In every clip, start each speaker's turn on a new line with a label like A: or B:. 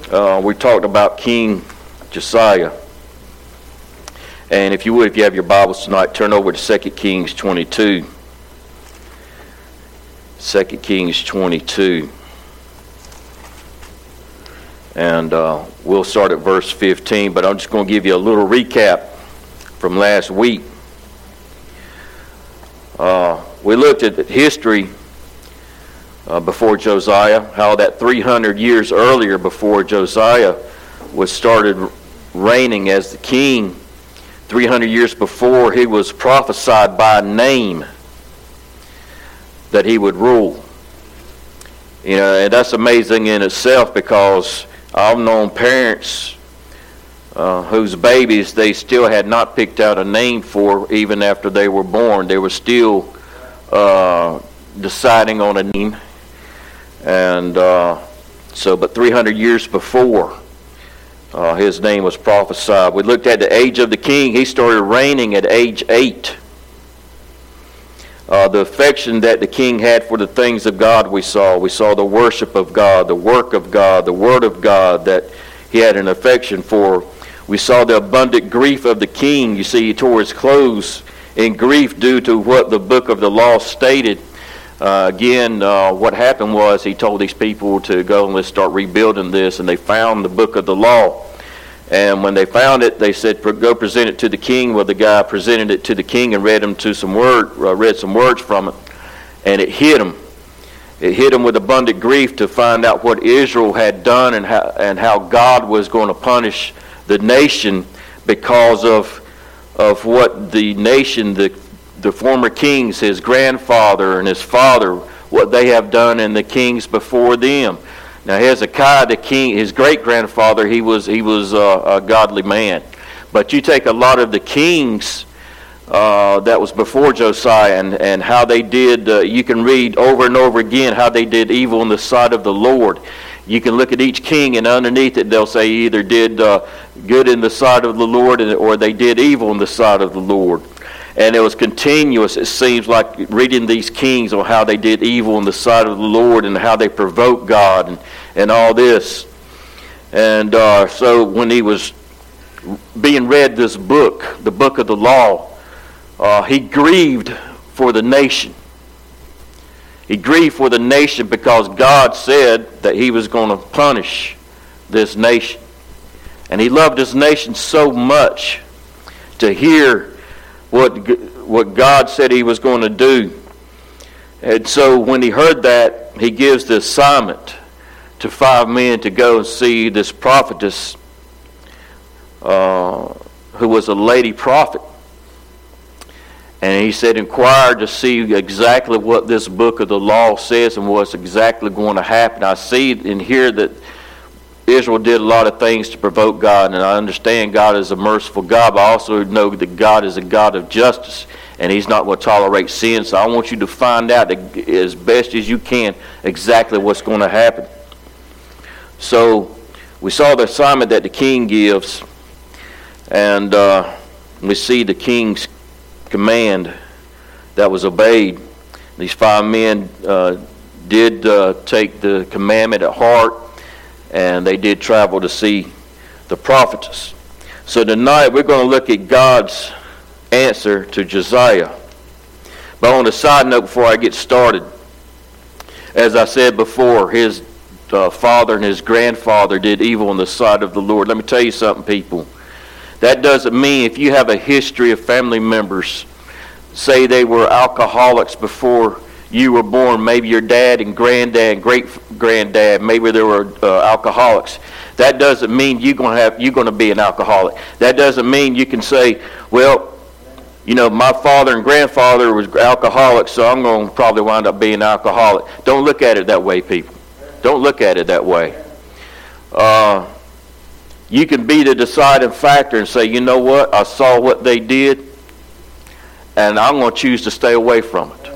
A: we talked about King Josiah. And if you would, if you have your Bibles tonight, turn over to 2 Kings 22. 2 Kings 22. And we'll start at verse 15, but I'm just going to give you a little recap from last week. We looked at history before Josiah, how that 300 years earlier, before Josiah was started reigning as the king, 300 years before, he was prophesied by name that he would rule. You know, and that's amazing in itself, because I've known parents whose babies they still had not picked out a name for even after they were born. They were still deciding on a name. And but 300 years before, his name was prophesied. We looked at the age of the king. He started reigning at age 8. The affection that the king had for the things of God we saw. We saw the worship of God, the work of God, the word of God that he had an affection for. We saw the abundant grief of the king. You see, he tore his clothes in grief due to what the book of the law stated. What happened was he told these people to go and let's start rebuilding this, and they found the book of the law. And when they found it, they said, go present it to the king. Well, the guy presented it to the king and read some words from it, and it hit him. It hit him with abundant grief to find out what Israel had done and how God was going to punish the nation because of what the nation, the former kings, his grandfather and his father, what they have done, and the kings before them. Now Hezekiah, the king, his great-grandfather, he was a godly man. But you take a lot of the kings that was before Josiah and how they did, you can read over and over again how they did evil in the sight of the Lord. You can look at each king, and underneath it they'll say either did good in the sight of the Lord or they did evil in the sight of the Lord. And it was continuous, it seems like, reading these kings on how they did evil in the sight of the Lord and how they provoked God and all this. And so when he was being read this book, the book of the law, he grieved for the nation. He grieved for the nation because God said that he was going to punish this nation. And he loved his nation so much to hear what God said he was going to do. And so when he heard that, he gives the assignment to 5 men to go and see this prophetess who was a lady prophet. And he said, inquire to see exactly what this book of the law says and what's exactly going to happen. I see and hear that Israel did a lot of things to provoke God, and I understand God is a merciful God, but I also know that God is a God of justice, and he's not going to tolerate sin. So I want you to find out as best as you can exactly what's going to happen. So we saw the assignment that the king gives, and we see the king's command that was obeyed. These 5 men did take the commandment at heart, and they did travel to see the prophetess. So tonight we're going to look at God's answer to Josiah. But on a side note before I get started, as I said before, his father and his grandfather did evil in the sight of the Lord. Let me tell you something, people. That doesn't mean if you have a history of family members, say they were alcoholics before you were born, maybe your dad and granddad and great-granddad, maybe they were alcoholics. That doesn't mean you're going to be an alcoholic. That doesn't mean you can say, well, you know, my father and grandfather was alcoholics, so I'm going to probably wind up being an alcoholic. Don't look at it that way, people. Don't look at it that way. You can be the deciding factor and say, you know what, I saw what they did, and I'm going to choose to stay away from it.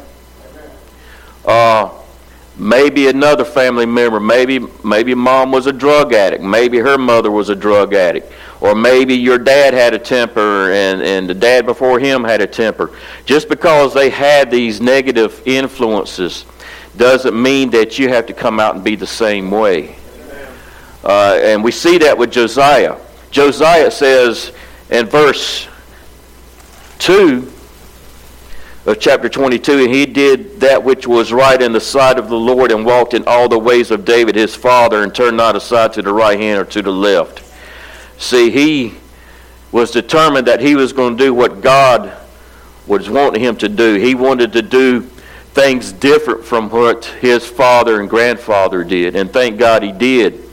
A: Maybe another family member, maybe mom was a drug addict, maybe her mother was a drug addict, or maybe your dad had a temper and the dad before him had a temper. Just because they had these negative influences doesn't mean that you have to come out and be the same way. And we see that with Josiah. Josiah says in verse 2 of chapter 22, and he did that which was right in the sight of the Lord, and walked in all the ways of David his father, and turned not aside to the right hand or to the left. See, he was determined that he was going to do what God was wanting him to do. He wanted to do things different from what his father and grandfather did, and thank God he did.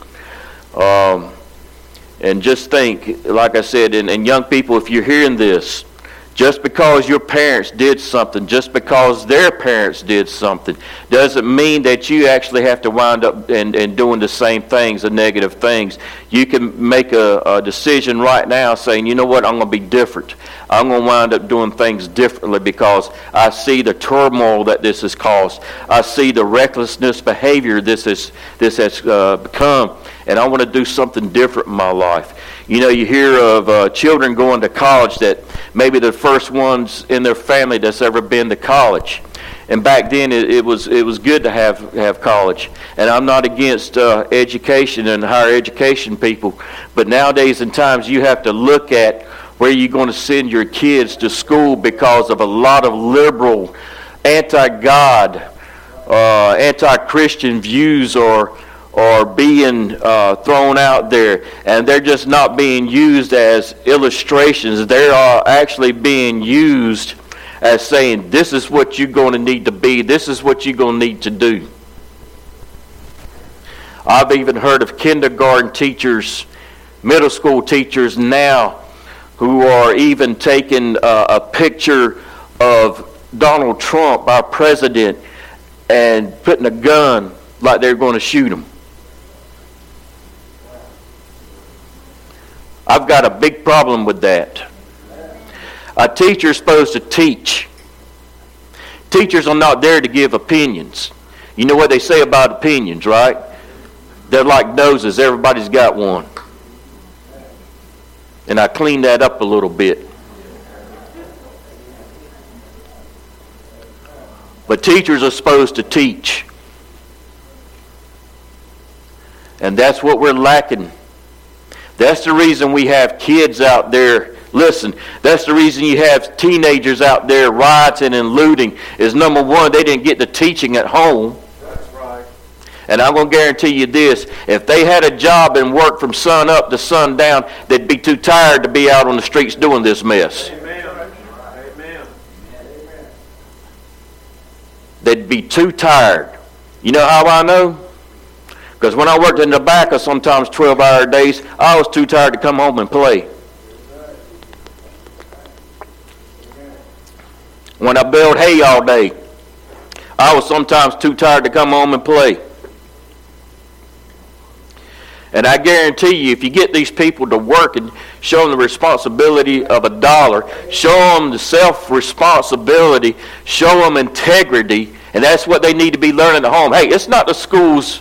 A: And just think, like I said, and young people, if you're hearing this, just because your parents did something, just because their parents did something, doesn't mean that you actually have to wind up and doing the same things, the negative things. You can make a decision right now saying, you know what, I'm going to be different. I'm going to wind up doing things differently because I see the turmoil that this has caused. I see the recklessness behavior this has become, and I want to do something different in my life. You know, you hear of children going to college that maybe the first ones in their family that's ever been to college. And back then it was good to have college. And I'm not against education and higher education people, but nowadays in times you have to look at where you're going to send your kids to school because of a lot of liberal, anti-God, anti-Christian views are being thrown out there, and they're just not being used as illustrations. They are actually being used as saying, this is what you're going to need to be, this is what you're going to need to do. I've even heard of kindergarten teachers, middle school teachers now, who are even taking a picture of Donald Trump, our president, and putting a gun like they're going to shoot him. I've got a big problem with that. A teacher is supposed to teach. Teachers are not there to give opinions. You know what they say about opinions, right? They're like noses. Everybody's got one. And I cleaned that up a little bit. But teachers are supposed to teach. And that's what we're lacking. That's the reason we have kids out there. Listen, that's the reason you have teenagers out there rioting and looting. Is number one, they didn't get the teaching at home.
B: That's right.
A: And I'm going to guarantee you this. If they had a job and worked from sun up to sun down, they'd be too tired to be out on the streets doing this mess.
B: Amen. Amen.
A: They'd be too tired. You know how I know? Because when I worked in tobacco, sometimes 12-hour days, I was too tired to come home and play. When I baled hay all day, I was sometimes too tired to come home and play. And I guarantee you, if you get these people to work and show them the responsibility of a dollar, show them the self-responsibility, show them integrity, and that's what they need to be learning at home. Hey, it's not the school's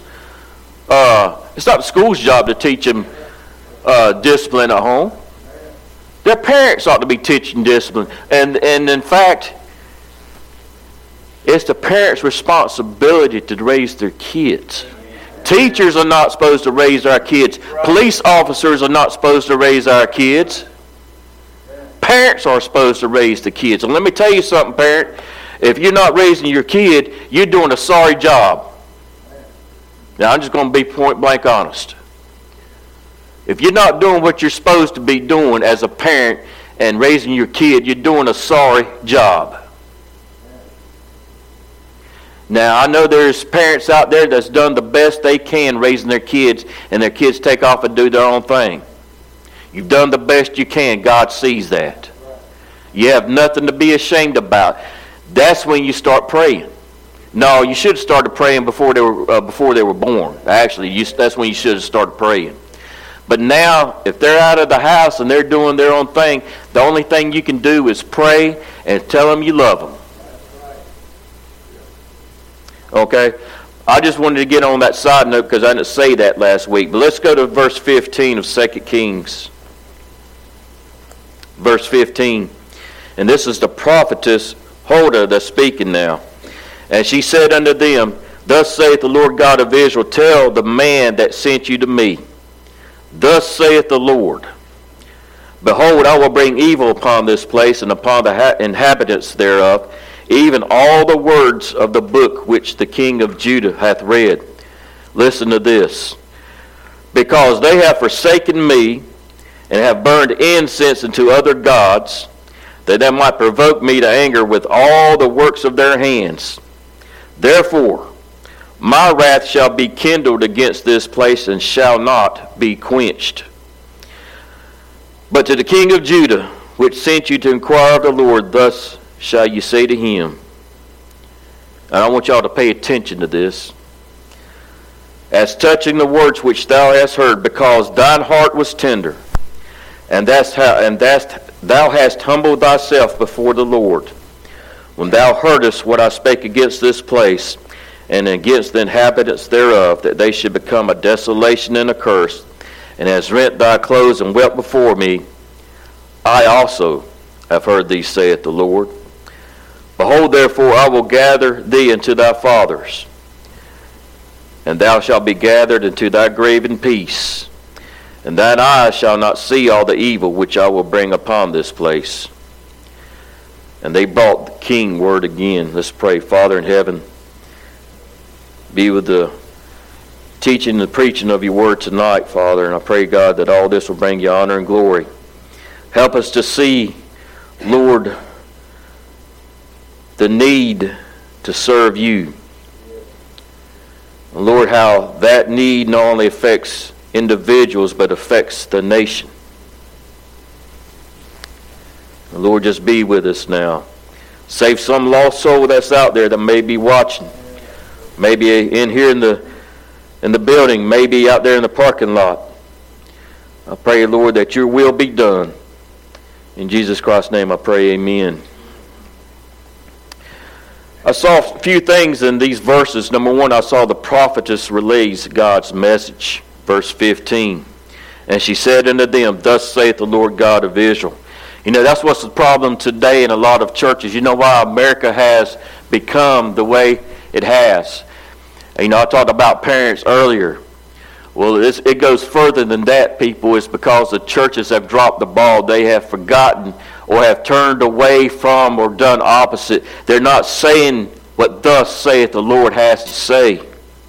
A: job to teach them discipline at home. Their parents ought to be teaching discipline. And in fact, it's the parents' responsibility to raise their kids. Teachers are not supposed to raise our kids. Police officers are not supposed to raise our kids. Parents are supposed to raise the kids. And let me tell you something, parent. If you're not raising your kid, you're doing a sorry job. Now, I'm just going to be point blank honest. If you're not doing what you're supposed to be doing as a parent and raising your kid, you're doing a sorry job. Now, I know there's parents out there that's done the best they can raising their kids, and their kids take off and do their own thing. You've done the best you can. God sees that. You have nothing to be ashamed about. That's when you start praying. No, you should have started praying before they were born. Actually, that's when you should have started praying. But now, if they're out of the house and they're doing their own thing, the only thing you can do is pray and tell them you love them. Okay? I just wanted to get on that side note because I didn't say that last week. But let's go to verse 15 of 2 Kings. Verse 15. And this is the prophetess Huldah that's speaking now. And she said unto them, Thus saith the Lord God of Israel, Tell the man that sent you to me, Thus saith the Lord, Behold, I will bring evil upon this place and upon the inhabitants thereof, even all the words of the book which the king of Judah hath read. Listen to this. Because they have forsaken me, and have burned incense unto other gods, that they might provoke me to anger with all the works of their hands. Therefore, my wrath shall be kindled against this place, and shall not be quenched. But to the king of Judah, which sent you to inquire of the Lord, thus shall you say to him. And I want y'all to pay attention to this. As touching the words which thou hast heard, because thine heart was tender, and thou hast humbled thyself before the Lord, when thou heardest what I spake against this place, and against the inhabitants thereof, that they should become a desolation and a curse, and hast rent thy clothes and wept before me, I also have heard thee, saith the Lord. Behold, therefore, I will gather thee unto thy fathers, and thou shalt be gathered into thy grave in peace, and thine eyes shall not see all the evil which I will bring upon this place. And they brought the king word again. Let's pray. Father in heaven, be with the teaching and the preaching of your word tonight, Father. And I pray, God, that all this will bring you honor and glory. Help us to see, Lord, the need to serve you. Lord, how that need not only affects individuals, but affects the nation. Lord, just be with us now. Save some lost soul that's out there that may be watching. Maybe in here in the building, maybe out there in the parking lot. I pray, Lord, that your will be done. In Jesus Christ's name I pray, amen. I saw a few things in these verses. Number one, I saw the prophetess relays God's message. Verse 15. And she said unto them, Thus saith the Lord God of Israel. You know, that's what's the problem today in a lot of churches. You know why America has become the way it has. You know, I talked about parents earlier. Well, it goes further than that, people. It's because the churches have dropped the ball. They have forgotten or have turned away from or done opposite. They're not saying what thus saith the Lord has to say.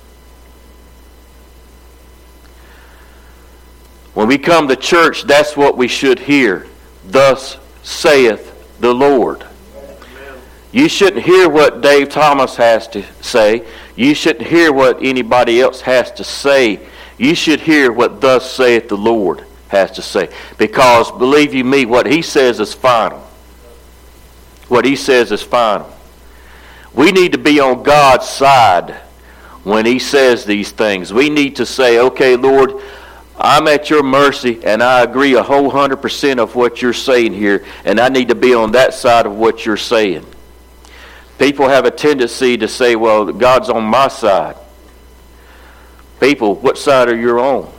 A: When we come to church, that's what we should hear. Thus saith the Lord. You shouldn't hear what Dave Thomas has to say. You shouldn't hear what anybody else has to say. You should hear what thus saith the Lord has to say. Because, believe you me, what he says is final. What he says is final. We need to be on God's side when he says these things. We need to say, okay, Lord, I'm at your mercy, and I agree 100% of what you're saying here, and I need to be on that side of what you're saying. People have a tendency to say, well, God's on my side. People, what side are you on?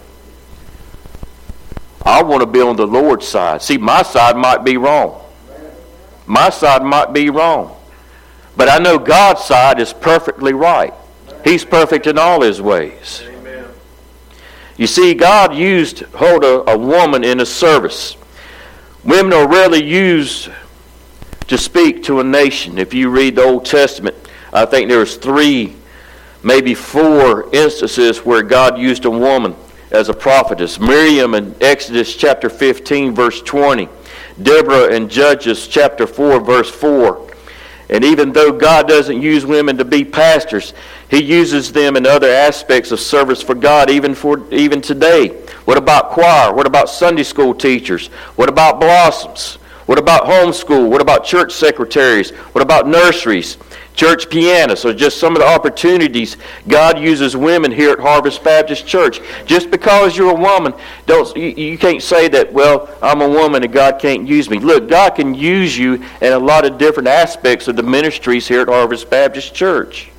A: I want to be on the Lord's side. See, my side might be wrong. My side might be wrong. But I know God's side is perfectly right. He's perfect in all his ways.
B: Amen.
A: You see, God used a woman in his service. Women are rarely used to speak to a nation. If you read the Old Testament, I think there's 3, maybe 4 instances where God used a woman as a prophetess. Miriam in Exodus chapter 15, verse 20. Deborah in Judges chapter 4, verse 4. And even though God doesn't use women to be pastors, he uses them in other aspects of service for God, even today. What about choir? What about Sunday school teachers? What about blossoms? What about homeschool? What about church secretaries? What about nurseries? Church pianists, or just some of the opportunities God uses women here at Harvest Baptist Church. Just because you're a woman, you can't say that, well, I'm a woman and God can't use me. Look, God can use you in a lot of different aspects of the ministries here at Harvest Baptist Church.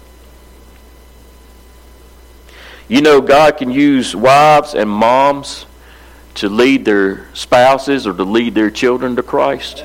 A: You know, God can use wives and moms to lead their spouses or to lead their children to Christ.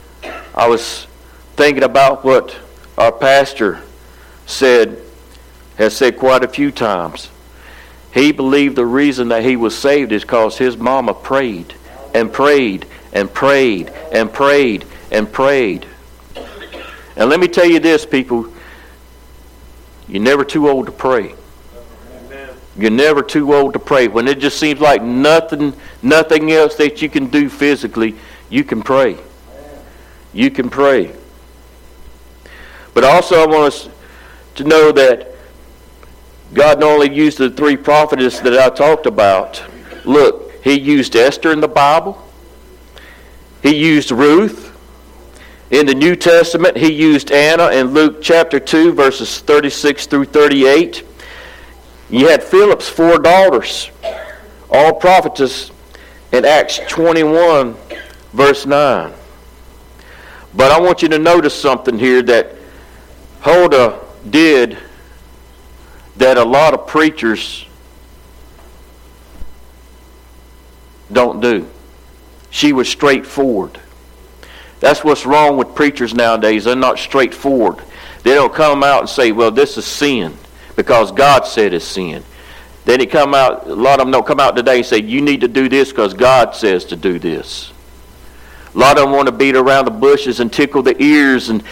A: I was thinking about what our pastor said has said quite a few times, he believed the reason that he was saved is because his mama prayed and prayed and prayed and prayed and prayed. And let me tell you this, people, you're never too old to pray.
B: Amen.
A: You're never too old to pray. When it just seems like nothing else that you can do physically, you can pray. You can pray. But also I want us to know that God not only used the three prophetess that I talked about. Look, he used Esther in the Bible. He used Ruth. In the New Testament, he used Anna in Luke chapter 2, verses 36 through 38. You had Philip's 4 daughters, all prophetess, in Acts 21, verse 9. But I want you to notice something here that Huldah did that a lot of preachers don't do. She was straightforward. That's what's wrong with preachers nowadays. They're not straightforward. They don't come out and say, well, this is sin because God said it's sin. Then a lot of them don't come out today and say, you need to do this because God says to do this. A lot of them want to beat around the bushes and tickle the ears and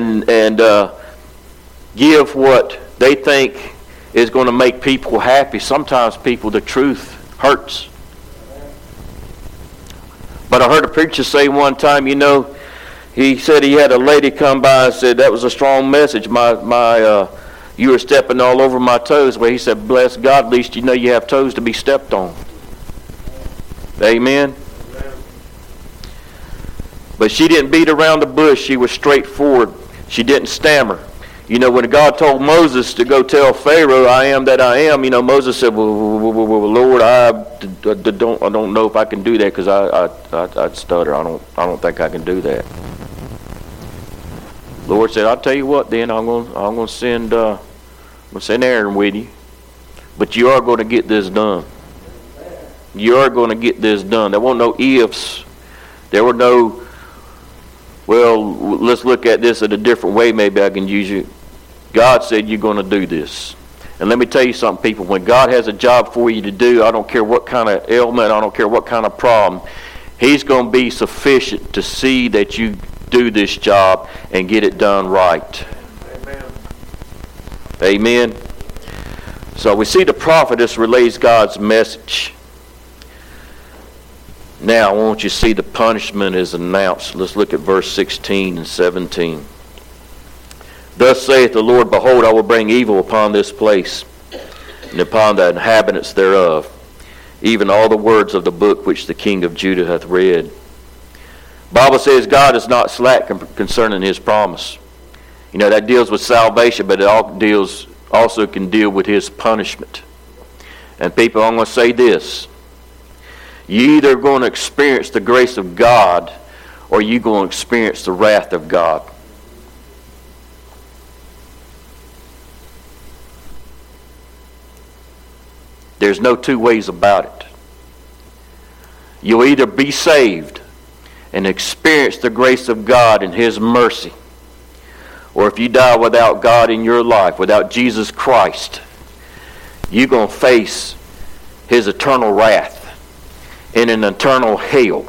A: give what they think is going to make people happy. Sometimes people, the truth hurts. But I heard a preacher say one time, he said he had a lady come by and said, that was a strong message. You were stepping all over my toes. Well, he said, bless God, at least you know you have toes to be stepped on. Amen. But she didn't beat around the bush. She was straightforward. She didn't stammer. When God told Moses to go tell Pharaoh, I am that I am, Moses said, well, Lord, I don't know if I can do that because I'd stutter. I don't think I can do that. Lord said, I'll tell you what then, I'm going to send Aaron with you. But you are going to get this done. You are going to get this done. There weren't no ifs. There were no, well, let's look at this in a different way. Maybe I can use you. God said you're going to do this. And let me tell you something, people. When God has a job for you to do, I don't care what kind of ailment, I don't care what kind of problem, he's going to be sufficient to see that you do this job and get it done right.
B: Amen.
A: Amen. So we see the prophetess relays God's message. Now I want you to see the punishment is announced. Let's look at verse 16 and 17. Thus saith the Lord, behold, I will bring evil upon this place, and upon the inhabitants thereof, even all the words of the book which the king of Judah hath read. Bible says God is not slack concerning his promise. That deals with salvation, but it also can deal with his punishment. And people, I'm going to say this. You're either going to experience the grace of God or you're going to experience the wrath of God. There's no two ways about it. You'll either be saved and experience the grace of God and his mercy, or if you die without God in your life, without Jesus Christ, you're going to face his eternal wrath in an eternal hell.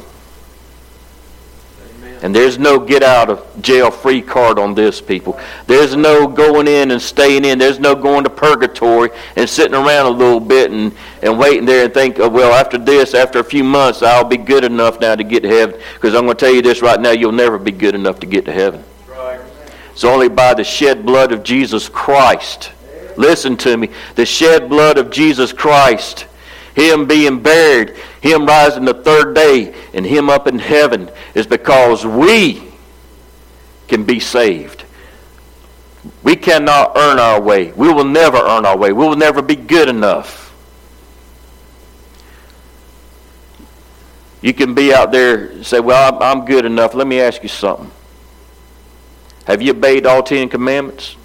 A: Amen. And there's no get out of jail free card on this, people. There's no going in and staying in. There's no going to purgatory and sitting around a little bit and waiting there and think, oh, well, after a few months, I'll be good enough now to get to heaven. Because I'm going to tell you this right now, you'll never be good enough to get to heaven.
B: Right.
A: It's only by the shed blood of Jesus Christ. Listen to me. The shed blood of Jesus Christ, him being buried, him rising the third day, and him up in heaven is because we can be saved. We cannot earn our way. We will never earn our way. We will never be good enough. You can be out there and say, well, I'm good enough. Let me ask you something. Have you obeyed all 10 commandments?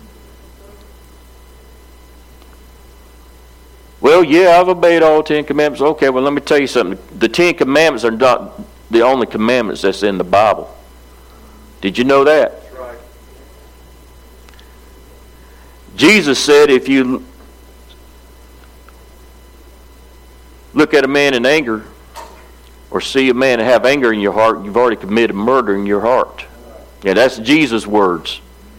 A: Well, yeah, I've obeyed all 10 commandments. Okay, well, let me tell you something. The 10 commandments are not the only commandments that's in the Bible. Did you know that?
B: That's right.
A: Jesus said if you look at a man in anger or see a man have anger in your heart, you've already committed murder in your heart. Yeah, that's Jesus' words.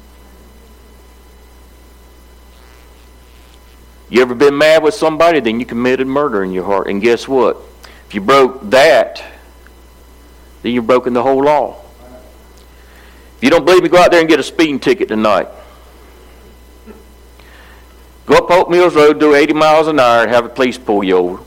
A: You ever been mad with somebody? Then you committed murder in your heart. And guess what? If you broke that, then you've broken the whole law. If you don't believe me, go out there and get a speeding ticket tonight. Go up Oak Mills Road, do 80 miles an hour, and have a police pull you over.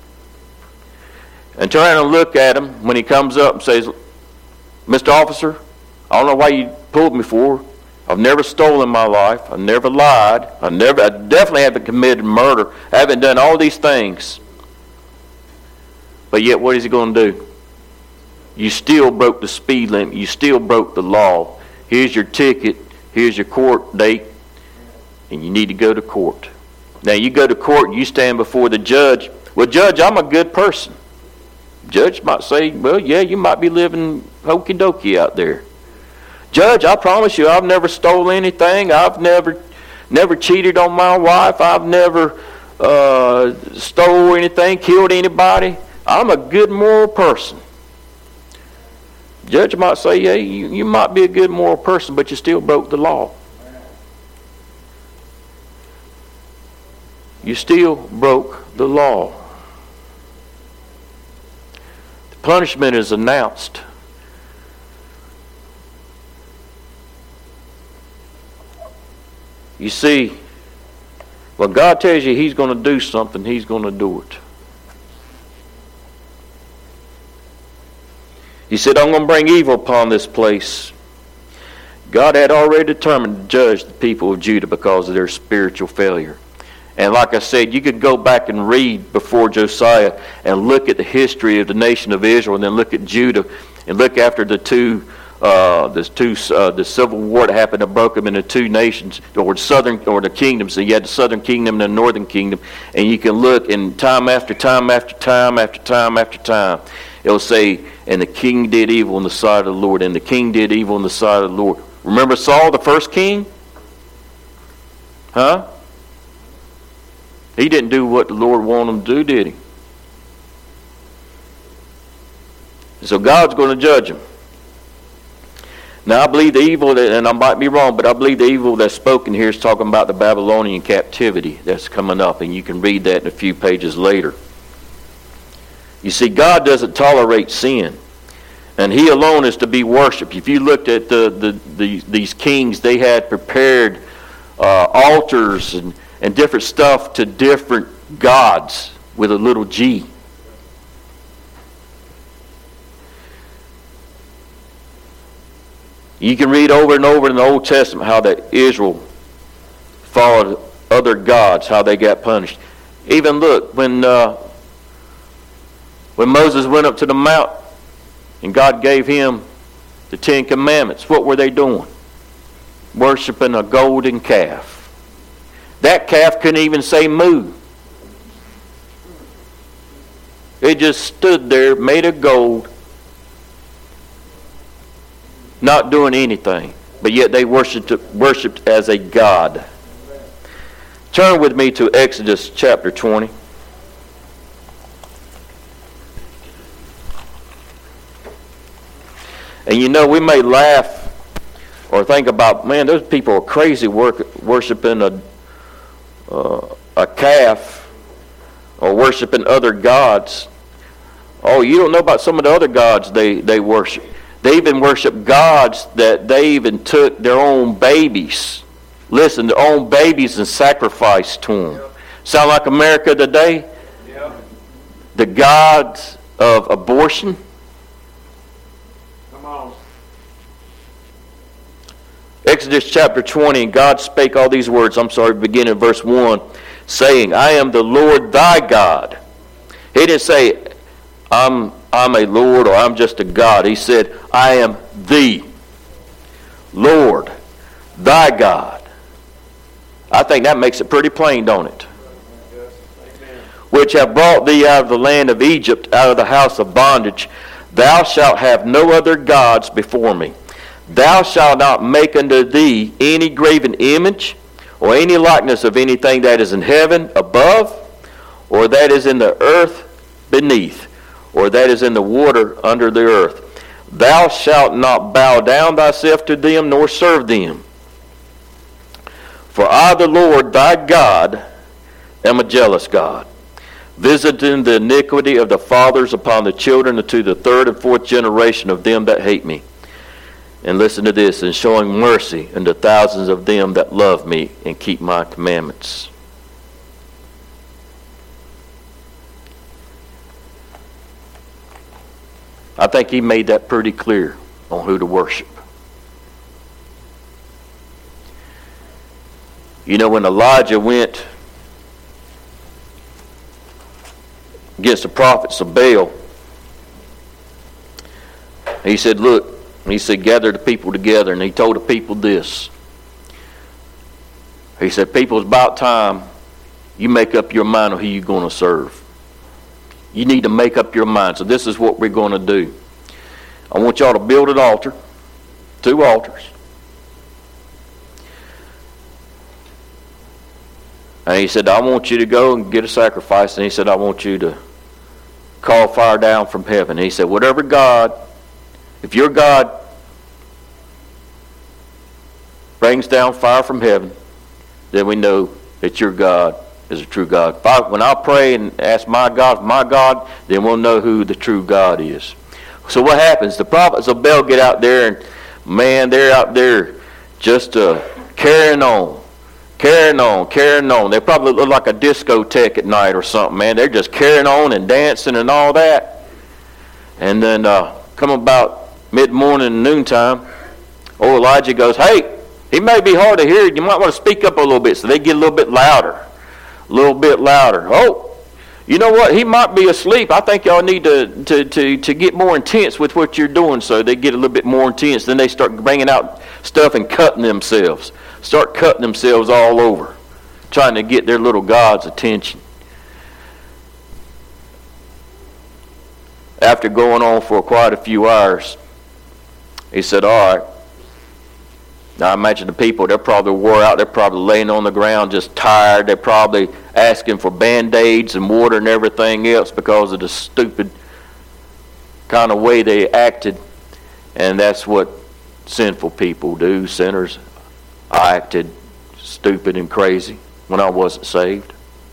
A: And turn around and look at him when he comes up and says, Mr. Officer, I don't know why you pulled me for. I've never stolen in my life. I've never lied. I definitely haven't committed murder. I haven't done all these things. But yet, what is he going to do? You still broke the speed limit. You still broke the law. Here's your ticket. Here's your court date. And you need to go to court. Now, you go to court, you stand before the judge. Well, Judge, I'm a good person. Judge might say, well, yeah, you might be living hokey dokey out there. Judge, I promise you, I've never stolen anything. I've never cheated on my wife. I've never stole anything, killed anybody. I'm a good moral person. Judge might say, yeah, you might be a good moral person, but you still broke the law. You still broke the law. The punishment is announced. You see, when God tells you He's going to do something, He's going to do it. He said, I'm going to bring evil upon this place. God had already determined to judge the people of Judah because of their spiritual failure. And like I said, you could go back and read before Josiah and look at the history of the nation of Israel, and then look at Judah and look after the civil war that happened that broke them into two nations, or the kingdoms. So you had the southern kingdom and the northern kingdom, and you can look, and time after time after time after time after time, it'll say, and the king did evil in the sight of the Lord, and the king did evil in the sight of the Lord. Remember Saul, the first king? Huh? He didn't do what the Lord wanted him to do, did he? So God's going to judge him. Now I believe the evil, and I might be wrong, but I believe the evil that's spoken here is talking about the Babylonian captivity that's coming up, and you can read that in a few pages later. You see, God doesn't tolerate sin, and He alone is to be worshipped. If you looked at these kings, they had prepared altars and different stuff to different gods with a little g. You can read over and over in the Old Testament how that Israel followed other gods, how they got punished. Even look, when Moses went up to the mount and God gave him the 10 Commandments, what were they doing? Worshiping a golden calf. That calf couldn't even say moo. It just stood there, made of gold, not doing anything. But yet they worshipped as a god. Turn with me to Exodus chapter 20. And you know, we may laugh or think about, man, those people are crazy worshiping a calf or worshiping other gods. Oh, you don't know about some of the other gods they worship. They even worship gods that they even took their own babies. Listen, their own babies and sacrificed to them. Yep. Sound like America today? Yep. The gods of abortion. Come on. Exodus chapter 20, and God spake all these words, beginning in verse 1, saying, I am the Lord thy God. He didn't say, I'm a Lord or I'm just a God. He said, I am the Lord thy God. I think that makes it pretty plain, don't it? Which have brought thee out of the land of Egypt, out of the house of bondage. Thou shalt have no other gods before me. Thou shalt not make unto thee any graven image, or any likeness of anything that is in heaven above, or that is in the earth beneath, or that is in the water under the earth. Thou shalt not bow down thyself to them, nor serve them. For I, the Lord thy God, am a jealous God, visiting the iniquity of the fathers upon the children unto the third and fourth generation of them that hate me. And listen to this, and showing mercy unto thousands of them that love me and keep my commandments. I think he made that pretty clear on who to worship. You know, when Elijah went against the prophets of Baal, he said, look, he said, gather the people together, and he told the people this. He said, people, it's about time you make up your mind on who you're going to serve. You need to make up your mind. So this is what we're going to do. I want y'all to build an altar, 2 altars. And he said, I want you to go and get a sacrifice. And he said, I want you to call fire down from heaven. And he said, whatever God, if your God brings down fire from heaven, then we know that your God is a true God. When I pray and ask my God, then we'll know who the true God is. So what happens? The prophets of Baal get out there, and man, they're out there just carrying on. They probably look like a discotheque at night or something, man. They're just carrying on and dancing and all that. And then come about mid-morning, noontime, old Elijah goes, hey, he may be hard to hear. You might want to speak up a little bit. So they get a little bit louder. Oh, you know what? He might be asleep. I think y'all need to get more intense with what you're doing. So they get a little bit more intense. Then they start bringing out stuff and cutting themselves. Start cutting themselves all over, trying to get their little God's attention. After going on for quite a few hours, he said, all right. Now I imagine the people, they're probably wore out. They're probably laying on the ground just tired. They're probably asking for Band-Aids and water and everything else because of the stupid kind of way they acted. And that's what sinful people do, sinners. I acted stupid and crazy when I wasn't saved.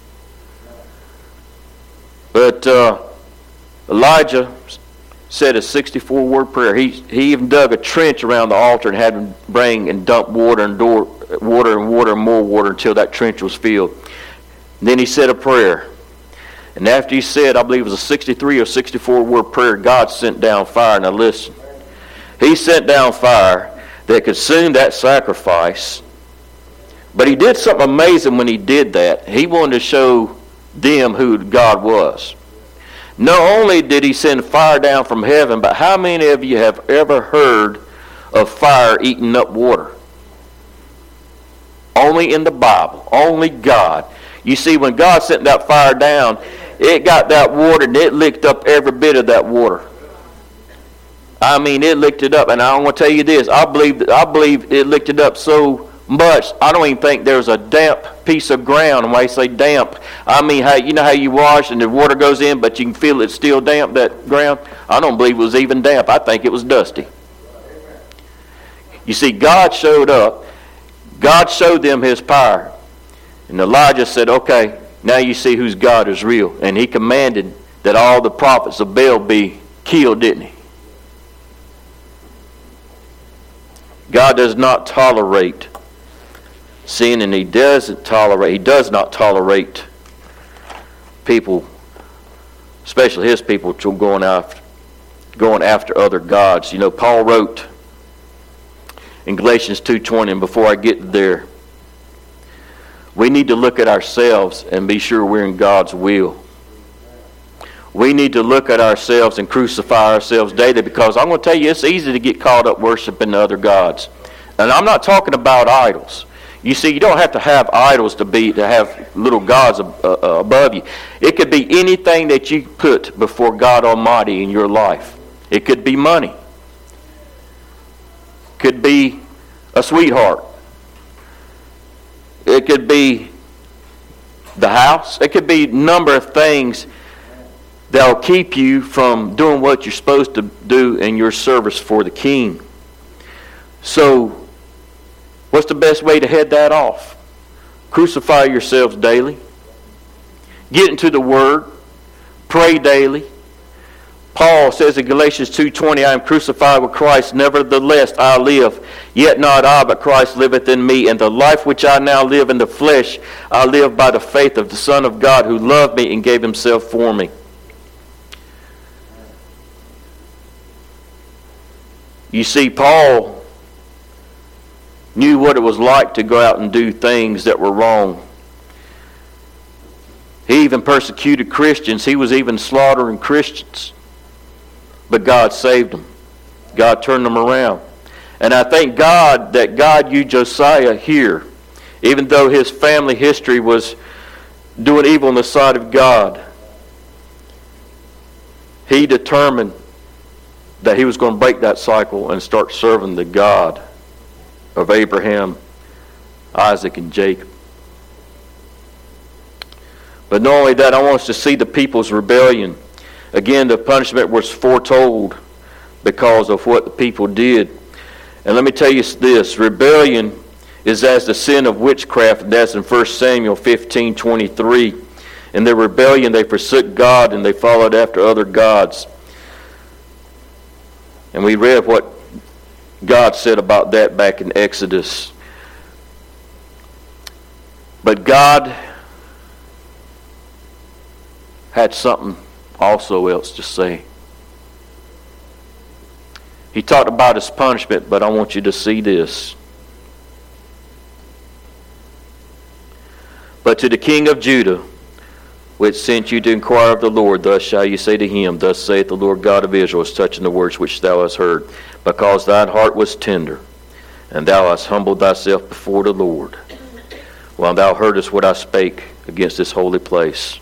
A: But Elijah said a 64-word prayer. He even dug a trench around the altar and had him bring and dump water and more water until that trench was filled. And then he said a prayer. And after he said, I believe it was a 63 or 64-word prayer, God sent down fire. Now listen. He sent down fire that consumed that sacrifice. But he did something amazing when he did that. He wanted to show them who God was. Not only did he send fire down from heaven, but how many of you have ever heard of fire eating up water? Only in the Bible. Only God. You see, when God sent that fire down, it got that water and it licked up every bit of that water. I mean, it licked it up. And I'm going to tell you this. I believe it licked it up so much, I don't even think there's a damp piece of ground. And when I say damp, I mean, you know how you wash and the water goes in, but you can feel it's still damp, that ground? I don't believe it was even damp. I think it was dusty. You see, God showed up. God showed them his power. And Elijah said, okay, now you see whose God is real. And he commanded that all the prophets of Baal be killed, didn't he? God does not tolerate sin, and he does not tolerate people, especially his people, going after other gods. You know, Paul wrote in Galatians 2:20, and before I get there, we need to look at ourselves and be sure we're in God's will. We need to look at ourselves and crucify ourselves daily, because I'm going to tell you, it's easy to get caught up worshiping other gods. And I'm not talking about idols. You see, you don't have to have idols to have little gods above you. It could be anything that you put before God Almighty in your life. It could be money. Could be a sweetheart. It could be the house. It could be a number of things that will keep you from doing what you're supposed to do in your service for the King. So, what's the best way to head that off? Crucify yourselves daily. Get into the Word. Pray daily. Paul says in Galatians 2:20, I am crucified with Christ, nevertheless I live. Yet not I, but Christ liveth in me. And the life which I now live in the flesh, I live by the faith of the Son of God, who loved me and gave himself for me. You see, Paul knew what it was like to go out and do things that were wrong. He even persecuted Christians. He was even slaughtering Christians. But God saved them. God turned them around. And I thank God that God used Josiah here, even though his family history was doing evil in the sight of God. He determined that he was going to break that cycle and start serving the God of Abraham, Isaac, and Jacob. But not only that, I want us to see the people's rebellion. Again, the punishment was foretold because of what the people did. And let me tell you this, rebellion is as the sin of witchcraft, and that's in 1 Samuel 15:23. In their rebellion, they forsook God and they followed after other gods. And we read what God said about that back in Exodus. But God had something also else to say. He talked about his punishment, but I want you to see this. But to the king of Judah, which sent you to inquire of the Lord, thus shall you say to him, Thus saith the Lord God of Israel, as touching the words which thou hast heard, because thine heart was tender, and thou hast humbled thyself before the Lord, while thou heardest what I spake against this holy place.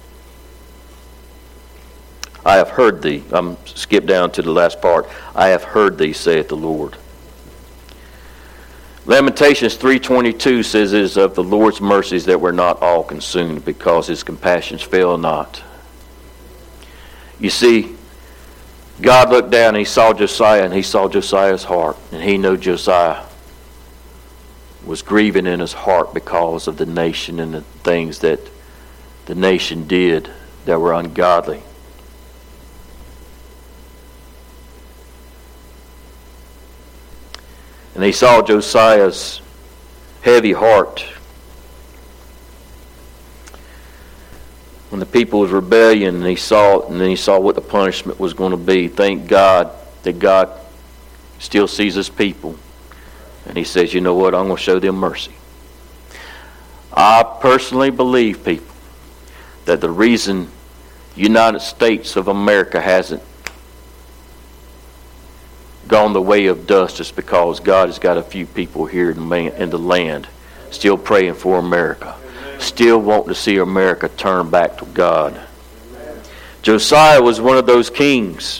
A: I have heard thee. I'm skip down to the last part. I have heard thee, saith the Lord. Lamentations 3:22 says, It is of the Lord's mercies that we're not all consumed, because his compassions fail not. You see, God looked down and he saw Josiah, and he saw Josiah's heart, and he knew Josiah was grieving in his heart because of the nation and the things that the nation did that were ungodly. And he saw Josiah's heavy heart when the people was rebellion, and he saw it, and then he saw what the punishment was going to be. Thank God that God still sees his people, and he says, you know what, I'm going to show them mercy. I personally believe, people, that the reason the United States of America hasn't gone the way of dust is because God has got a few people here in the land still praying for America, still wanting to see America turn back to God. Josiah was one of those kings.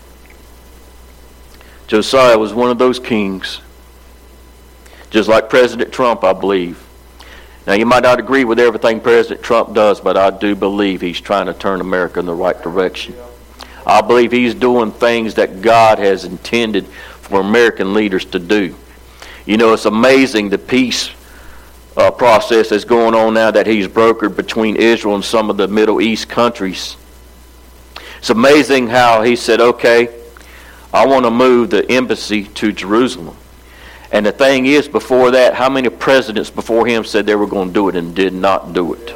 A: Josiah was one of those kings, just like President Trump, I believe. Now, you might not agree with everything President Trump does, but I do believe he's trying to turn America in the right direction. I believe he's doing things that God has intended for American leaders to do. You know, it's amazing the peace process that's going on now that he's brokered between Israel and some of the Middle East countries. It's amazing how he said, okay, I want to move the embassy to Jerusalem. And the thing is, before that, how many presidents before him said they were going to do it and did not do it?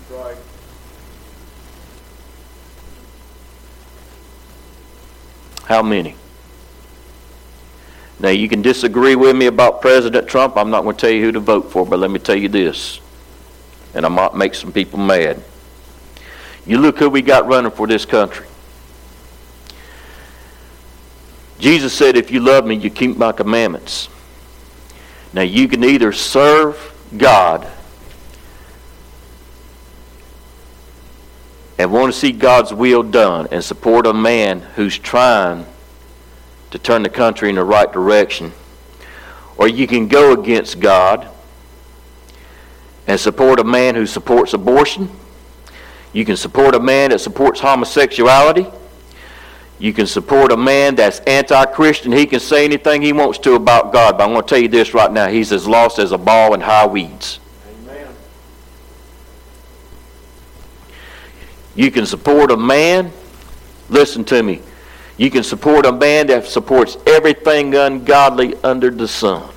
A: How many? Now, you can disagree with me about President Trump. I'm not going to tell you who to vote for, but let me tell you this, and I might make some people mad. You look who we got running for this country. Jesus said, if you love me, you keep my commandments. Now, you can either serve God and want to see God's will done and support a man who's trying to turn the country in the right direction, or you can go against God and support a man who supports abortion. You can support a man that supports homosexuality. You can support a man that's anti-Christian. He can say anything he wants to about God, but I'm going to tell you this right now. He's as lost as a ball in high weeds.
B: Amen.
A: You can support a man, listen to me, you can support a man that supports everything ungodly under the sun.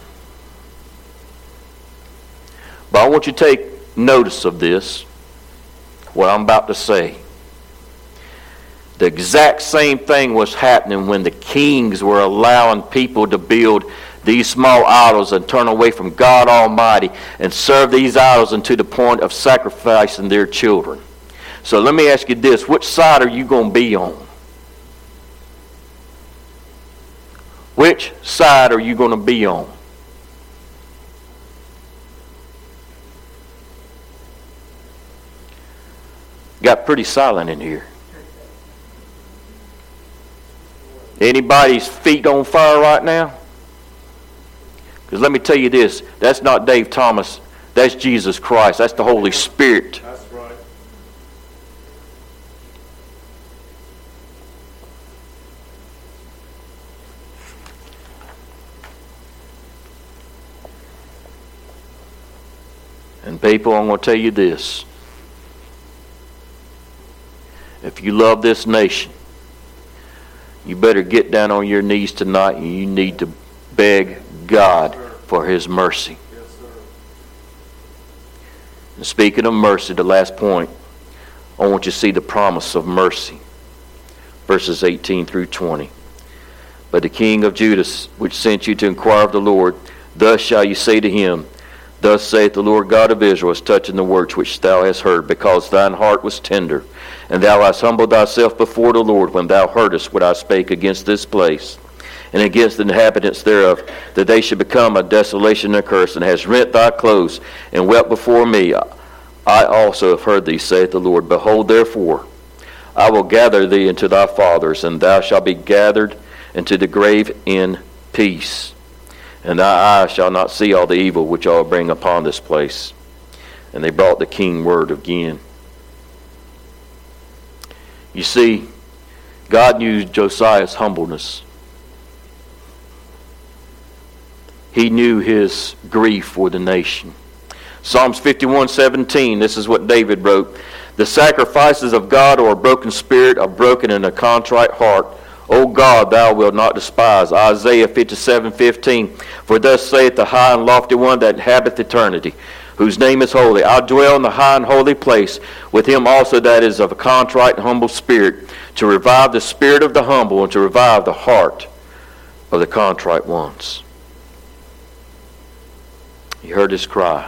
A: But I want you to take notice of this, what I'm about to say. The exact same thing was happening when the kings were allowing people to build these small idols and turn away from God Almighty and serve these idols unto the point of sacrificing their children. So let me ask you this, which side are you going to be on? Which side are you going to be on? Got pretty silent in here. Anybody's feet on fire right now? Because let me tell you this, that's not Dave Thomas, that's Jesus Christ, that's the Holy Spirit.
B: That's right.
A: And people, I'm going to tell you this. If you love this nation, you better get down on your knees tonight and you need to beg God for His mercy.
B: Yes, sir.
A: And speaking of mercy, the last point, I want you to see the promise of mercy. Verses 18 through 20. But the king of Judah, which sent you to inquire of the Lord, thus shall you say to him, Thus saith the Lord God of Israel, as touching the words which thou hast heard, because thine heart was tender, and thou hast humbled thyself before the Lord, when thou heardest what I spake against this place, and against the inhabitants thereof, that they should become a desolation and a curse, and hast rent thy clothes, and wept before me. I also have heard thee, saith the Lord. Behold, therefore, I will gather thee into thy fathers, and thou shalt be gathered into the grave in peace. And thy eyes shall not see all the evil which I will bring upon this place. And they brought the king word again. You see, God knew Josiah's humbleness. He knew his grief for the nation. Psalms 51:17, this is what David wrote. The sacrifices of God are a broken spirit, a broken and a contrite heart. O God, thou wilt not despise. Isaiah 57:15. For thus saith the high and lofty one that inhabiteth eternity, whose name is holy. I dwell in the high and holy place, with him also that is of a contrite and humble spirit, to revive the spirit of the humble, and to revive the heart of the contrite ones. You heard his cry.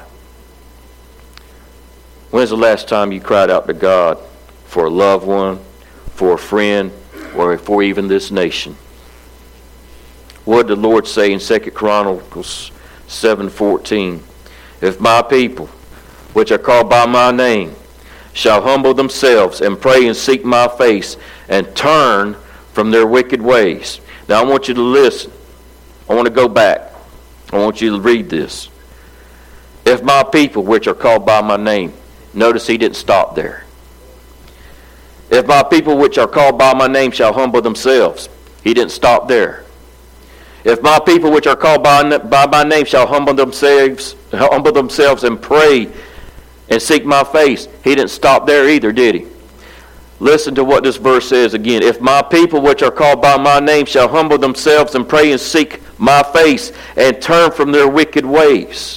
A: When's the last time you cried out to God for a loved one, for a friend, or for even this nation? What did the Lord say in 2 Chronicles 7:14? If my people, which are called by my name, shall humble themselves and pray and seek my face and turn from their wicked ways. Now I want you to listen. I want to go back. I want you to read this. If my people, which are called by my name, notice he didn't stop there. If my people which are called by my name shall humble themselves. He didn't stop there. If my people which are called by my name shall humble themselves and pray and seek my face. He didn't stop there either, did he? Listen to what this verse says again. If my people which are called by my name shall humble themselves and pray and seek my face and turn from their wicked ways,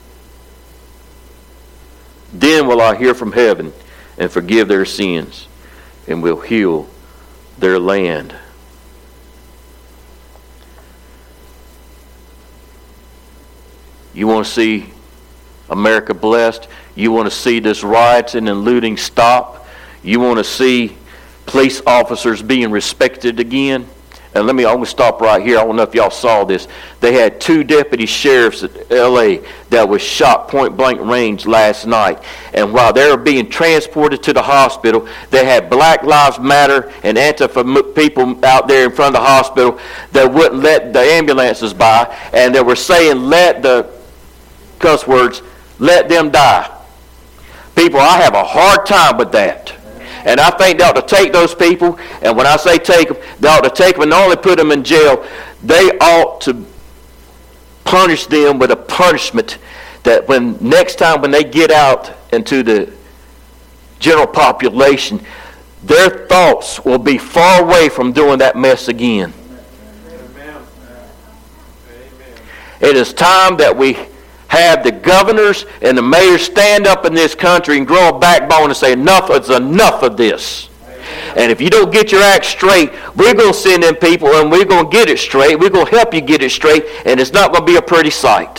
A: then will I hear from heaven and forgive their sins and will heal their land. You want to see America blessed? You want to see this rioting and looting stop? You want to see police officers being respected again? And I'm going to stop right here. I don't know if y'all saw this. They had 2 deputy sheriffs at L.A. that was shot point blank range last night. And while they were being transported to the hospital, they had Black Lives Matter and Antifa people out there in front of the hospital that wouldn't let the ambulances by. And they were saying, let the cuss words, let them die. People, I have a hard time with that. And I think they ought to take those people, and when I say take them, they ought to take them and not only put them in jail, they ought to punish them with a punishment that next time when they get out into the general population, their thoughts will be far away from doing that mess again.
B: Amen.
A: It is time that we have the governors and the mayors stand up in this country and grow a backbone and say, enough is enough of this. And if you don't get your act straight, we're going to send in people and we're going to get it straight. We're going to help you get it straight, and it's not going to be a pretty sight.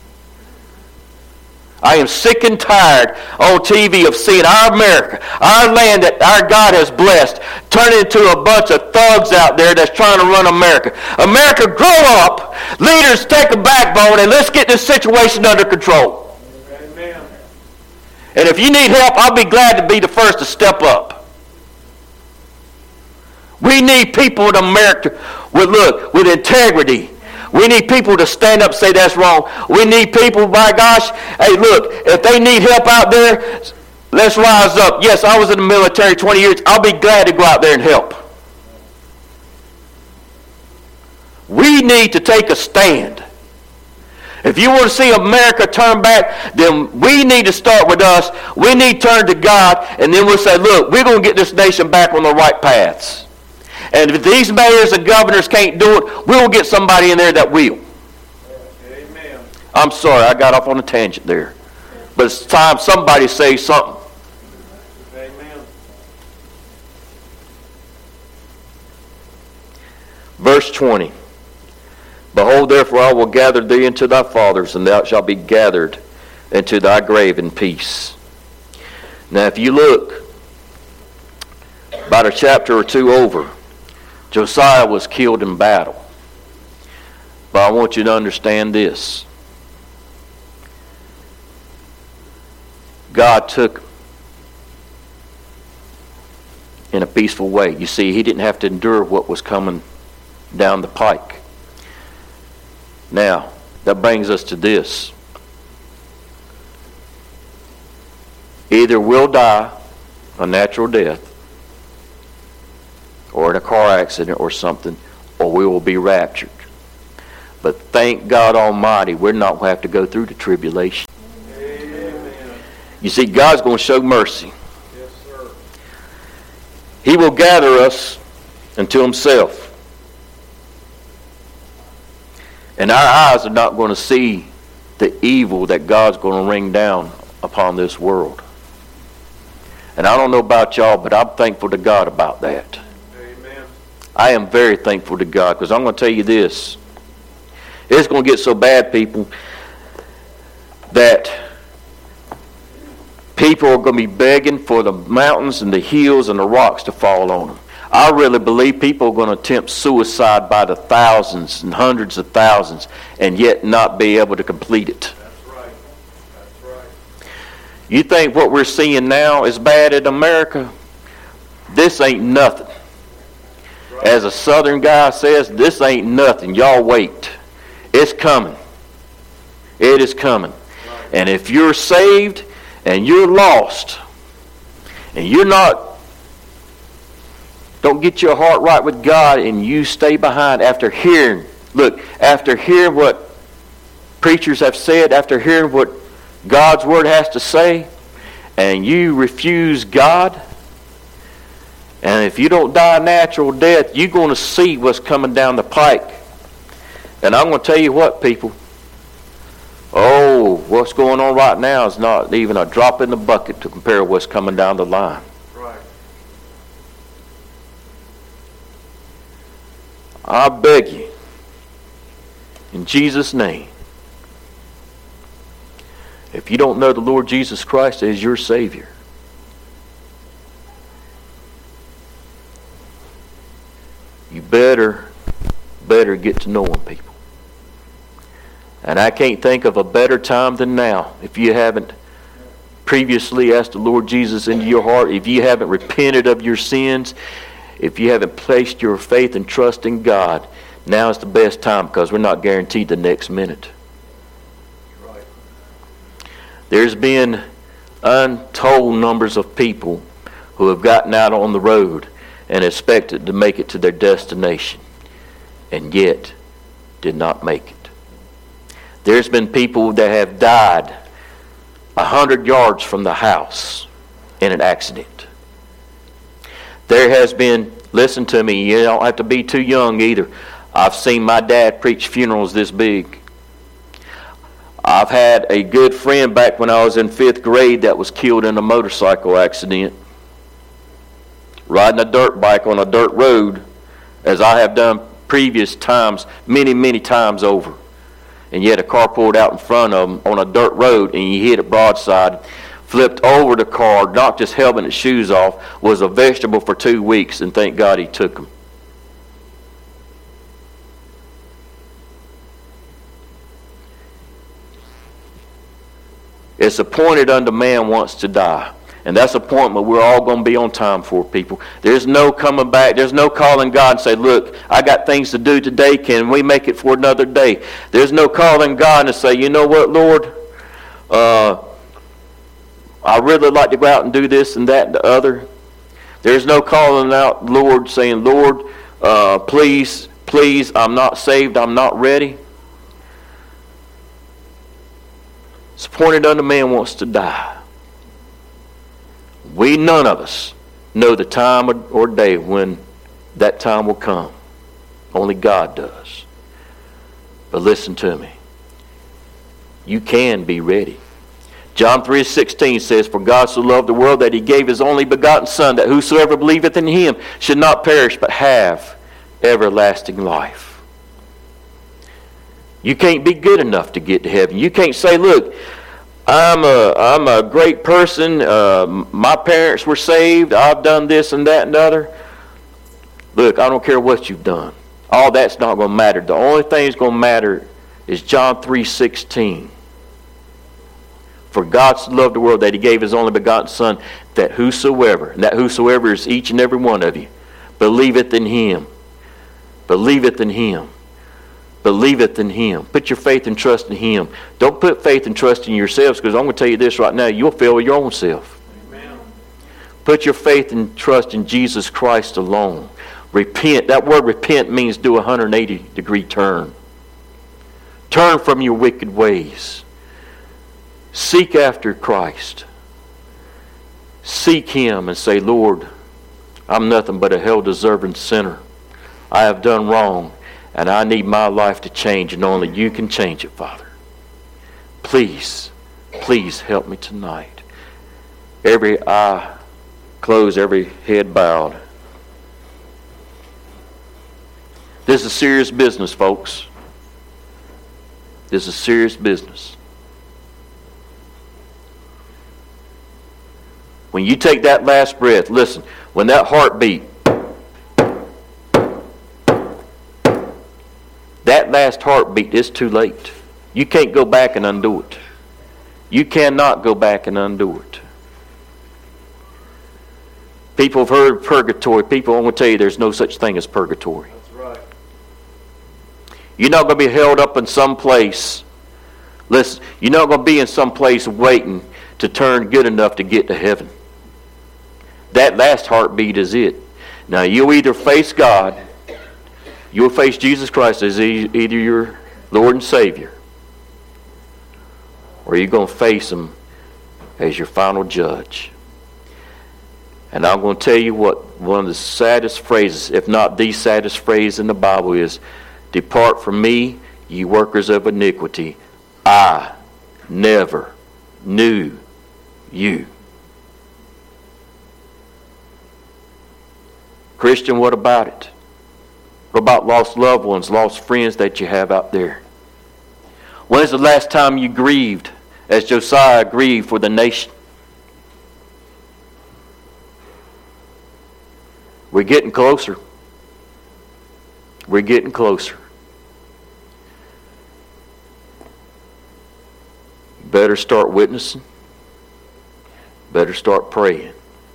A: I am sick and tired on TV of seeing our America, our land that our God has blessed, turn into a bunch of thugs out there that's trying to run America. America, grow up. Leaders, take a backbone, and let's get this situation under control.
B: Amen.
A: And if you need help, I'll be glad to be the first to step up. We need people in America with integrity. We need people to stand up and say that's wrong. We need people, my gosh, hey, look, if they need help out there, let's rise up. Yes, I was in the military 20 years. I'll be glad to go out there and help. We need to take a stand. If you want to see America turn back, then we need to start with us. We need to turn to God, and then we'll say, look, we're going to get this nation back on the right paths. And if these mayors and governors can't do it, we'll get somebody in there that will.
B: Amen.
A: I'm sorry, I got off on a tangent there. But it's time somebody say something.
B: Amen.
A: Verse 20. Behold, therefore, I will gather thee into thy fathers, and thou shalt be gathered into thy grave in peace. Now, if you look about a chapter or two over, Josiah was killed in battle. But I want you to understand this. God took him in a peaceful way. You see, he didn't have to endure what was coming down the pike. Now, that brings us to this. Either we'll die a natural death, or in a car accident or something, or we will be raptured. But thank God Almighty, we're not going to have to go through the tribulation.
B: Amen.
A: You see, God's going to show mercy.
B: Yes, sir.
A: He will gather us unto himself. And our eyes are not going to see the evil that God's going to rain down upon this world. And I don't know about y'all, but I'm thankful to God about that.
B: Amen.
A: I am very thankful to God, because I'm going to tell you this. It's going to get so bad, people, that people are going to be begging for the mountains and the hills and the rocks to fall on them. I really believe people are going to attempt suicide by the thousands and hundreds of thousands and yet not be able to complete it.
B: That's right. That's right.
A: You think what we're seeing now is bad in America? This ain't nothing.
B: Right.
A: As a southern guy says, this ain't nothing. Y'all wait. It's coming. It is coming.
B: Right.
A: And if you're saved and you're lost and you're not, don't get your heart right with God, and you stay behind after hearing what preachers have said, after hearing what God's Word has to say, and you refuse God, and if you don't die a natural death, you're going to see what's coming down the pike. And I'm going to tell you what, people. Oh, what's going on right now is not even a drop in the bucket to compare what's coming down the line.
B: Right.
A: I beg you, in Jesus' name, if you don't know the Lord Jesus Christ as your Savior, you better get to know Him, people. And I can't think of a better time than now. If you haven't previously asked the Lord Jesus into your heart, if you haven't repented of your sins, if you haven't placed your faith and trust in God, now is the best time, because we're not guaranteed the next minute.
B: Right.
A: There's been untold numbers of people who have gotten out on the road and expected to make it to their destination, and yet did not make it. There's been people that have died 100 yards from the house in an accident. There has been, listen to me, you don't have to be too young either. I've seen my dad preach funerals this big. I've had a good friend back when I was in 5th grade that was killed in a motorcycle accident, riding a dirt bike on a dirt road, as I have done previous times, many, many times over. And yet a car pulled out in front of him on a dirt road, and he hit it broadside, flipped over the car, knocked his helmet and shoes off, was a vegetable for 2 weeks, and thank God he took him. It's appointed unto man once to die. And that's appointment we're all going to be on time for, people. There's no coming back. There's no calling God and say, look, I got things to do today. Can we make it for another day? There's no calling God and say, you know what, Lord? I really like to go out and do this and that and the other. There's no calling out, Lord, saying, Lord, please, I'm not saved. I'm not ready. It's appointed unto man wants to die. We, none of us, know the time or day when that time will come. Only God does. But listen to me. You can be ready. John 3:16 says, for God so loved the world that he gave his only begotten Son, that whosoever believeth in him should not perish, but have everlasting life. You can't be good enough to get to heaven. You can't say, look, I'm a great person. My parents were saved. I've done this and that and the other. Look, I don't care what you've done. All that's not going to matter. The only thing that's going to matter is John 3:16. For God so loved the world that he gave his only begotten Son, that whosoever, and that whosoever is each and every one of you, believeth in him. Believeth in him. Believeth in him. Put your faith and trust in him. Don't put faith and trust in yourselves, because I'm going to tell you this right now, you'll fail your own self.
B: Amen.
A: Put your faith and trust in Jesus Christ alone. Repent. That word repent means do a 180-degree turn. Turn from your wicked ways. Seek after Christ. Seek him and say, Lord, I'm nothing but a hell-deserving sinner. I have done wrong. And I need my life to change, and only you can change it, Father. Please, please help me tonight. Every eye closed, every head bowed. This is serious business, folks. This is serious business. When you take that last breath, listen, when that heartbeat, that last heartbeat, is too late. You can't go back and undo it. You cannot go back and undo it. People have heard of purgatory. People, I'm going to tell you, there's no such thing as purgatory.
B: That's right.
A: You're not going to be held up in some place. Listen, you're not going to be in some place waiting to turn good enough to get to heaven. That last heartbeat is it. Now, you'll either face God, you'll face Jesus Christ as either your Lord and Savior, or you're going to face him as your final judge. And I'm going to tell you what one of the saddest phrases, if not the saddest phrase in the Bible is, depart from me, ye workers of iniquity. I never knew you. Christian, what about it? What about lost loved ones, lost friends that you have out there? When's the last time you grieved as Josiah grieved for the nation? We're getting closer. We're getting closer. Better start witnessing. Better start praying.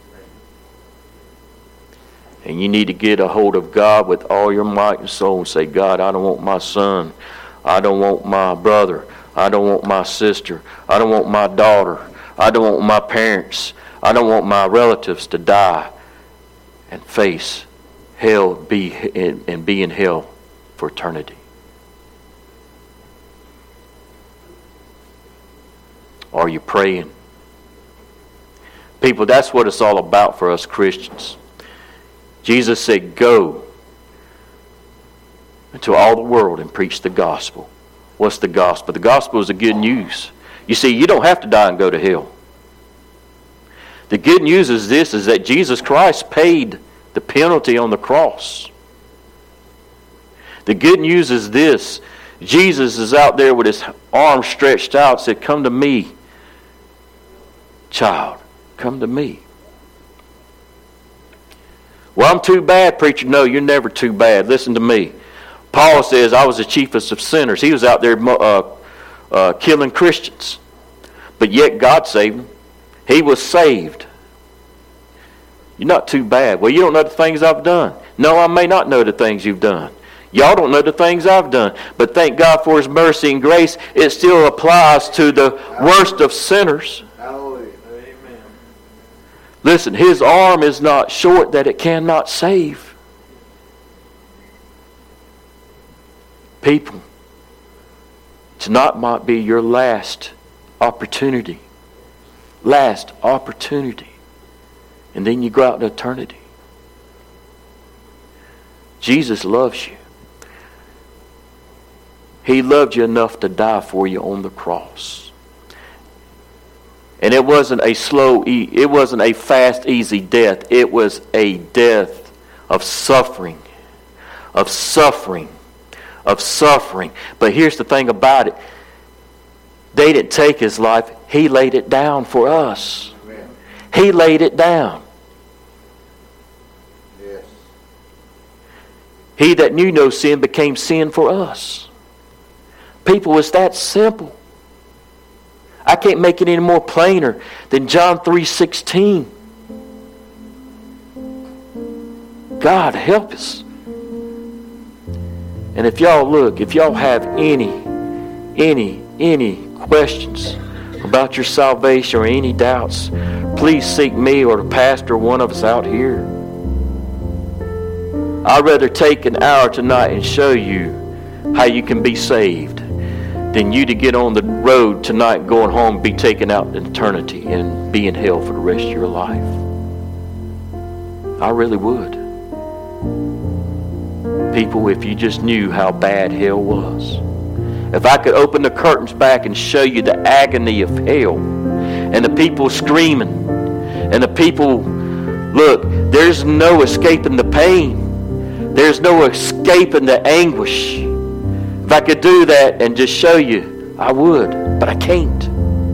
A: And you need to get a hold of God with all your might and soul and say, God, I don't want my son. I don't want my brother. I don't want my sister. I don't want my daughter. I don't want my parents, I don't want my relatives to die and face hell, be in hell for eternity. Are you praying? People, that's what it's all about for us Christians. Jesus said, go into all the world and preach the gospel. What's the gospel? The gospel is the good news. You see, you don't have to die and go to hell. The good news is this, is that Jesus Christ paid the penalty on the cross. The good news is this, Jesus is out there with his arms stretched out, said, come to me, child, come to me. Well, I'm too bad, preacher. No, you're never too bad. Listen to me. Paul says, I was the chiefest of sinners. He was out there killing Christians. But yet God saved him. He was saved. You're not too bad. Well, you don't know the things I've done. No, I may not know the things you've done. Y'all don't know the things I've done. But thank God for his mercy and grace. It still applies to the worst of sinners.
B: Hallelujah. Amen.
A: Listen, his arm is not short that it cannot save. People, tonight might be your last opportunity. Last opportunity. And then you go out to eternity. Jesus loves you. He loved you enough to die for you on the cross. And it wasn't it wasn't a fast, easy death. It was a death of suffering. Of suffering. Of suffering. But here's the thing about it. They didn't take his life. He laid it down for us.
B: Amen.
A: He laid it down.
B: Yes.
A: He that knew no sin became sin for us. People, it's that simple. I can't make it any more plainer than John 3:16. God help us. And if y'all have any questions about your salvation or any doubts, please seek me or the pastor or one of us out here. I'd rather take an hour tonight and show you how you can be saved than you to get on the road tonight going home and be taken out in eternity and be in hell for the rest of your life. I really would. People, if you just knew how bad hell was. If I could open the curtains back and show you the agony of hell and the people screaming and the people, look, there's no escaping the pain. There's no escaping the anguish. If I could do that and just show you, I would, but I can't.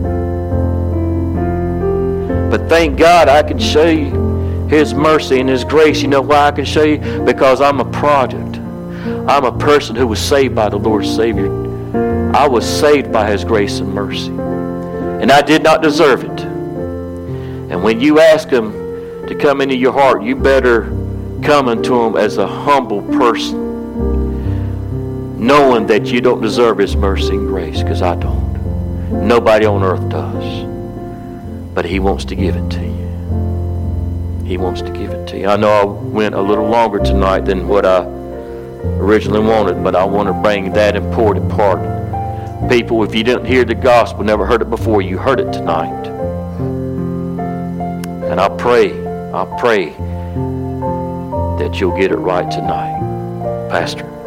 A: But thank God I can show you his mercy and his grace. You know why I can show you? Because I'm a product. I'm a person who was saved by the Lord Savior. I was saved by his grace and mercy. And I did not deserve it. And when you ask him to come into your heart, you better come into him as a humble person, knowing that you don't deserve his mercy and grace, because I don't. Nobody on earth does. But he wants to give it to you. He wants to give it to you. I know I went a little longer tonight than what I originally wanted, but I want to bring that important part. People, if you didn't hear the gospel, never heard it before, you heard it tonight. And I pray that you'll get it right tonight. Pastor.